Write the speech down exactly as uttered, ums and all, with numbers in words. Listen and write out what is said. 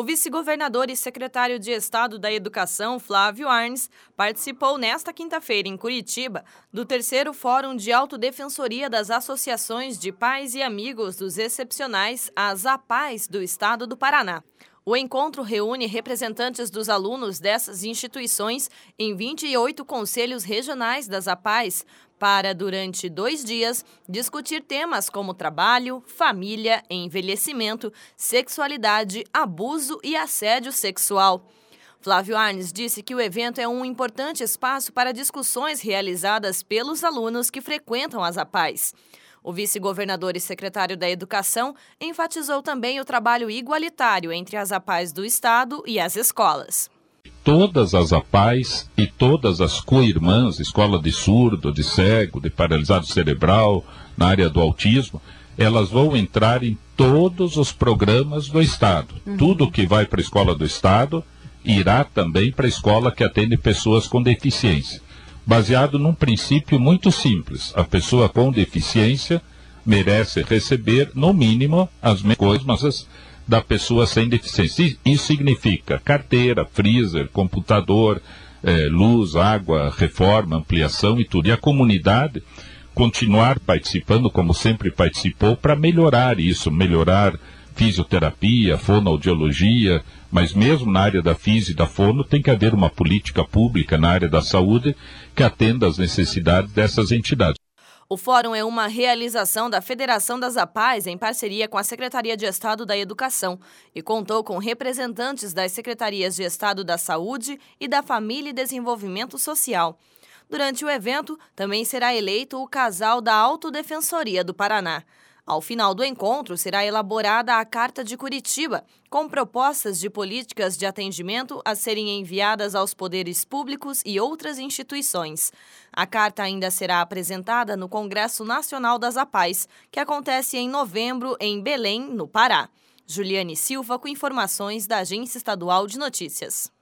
O vice-governador e secretário de Estado da Educação, Flávio Arnes, participou nesta quinta-feira em Curitiba do terceiro Fórum de Autodefensoria das Associações de Pais e Amigos dos Excepcionais, as APAES, do Estado do Paraná. O encontro reúne representantes dos alunos dessas instituições em vinte e oito conselhos regionais das APAES para, durante dois dias, discutir temas como trabalho, família, envelhecimento, sexualidade, abuso e assédio sexual. Flávio Arnes disse que o evento é um importante espaço para discussões realizadas pelos alunos que frequentam as APAES. O vice-governador e secretário da Educação enfatizou também o trabalho igualitário entre as APAES do Estado e as escolas. Todas as APAES e todas as co-irmãs, escola de surdo, de cego, de paralisado cerebral, na área do autismo, elas vão entrar em todos os programas do Estado. Uhum. Tudo que vai para a escola do Estado irá também para a escola que atende pessoas com deficiência. Baseado num princípio muito simples: a pessoa com deficiência merece receber, no mínimo, as mesmas coisas da pessoa sem deficiência. Isso significa carteira, freezer, computador, eh, luz, água, reforma, ampliação e tudo. E a comunidade continuar participando, como sempre participou, para melhorar isso, melhorar fisioterapia, fonoaudiologia, mas mesmo na área da física e da fono tem que haver uma política pública na área da saúde que atenda às necessidades dessas entidades. O fórum é uma realização da Federação das APAES em parceria com a Secretaria de Estado da Educação e contou com representantes das Secretarias de Estado da Saúde e da Família e Desenvolvimento Social. Durante o evento, também será eleito o casal da Autodefensoria do Paraná. Ao final do encontro, será elaborada a Carta de Curitiba, com propostas de políticas de atendimento a serem enviadas aos poderes públicos e outras instituições. A carta ainda será apresentada no Congresso Nacional das APAES, que acontece em novembro em Belém, no Pará. Juliane Silva, com informações da Agência Estadual de Notícias.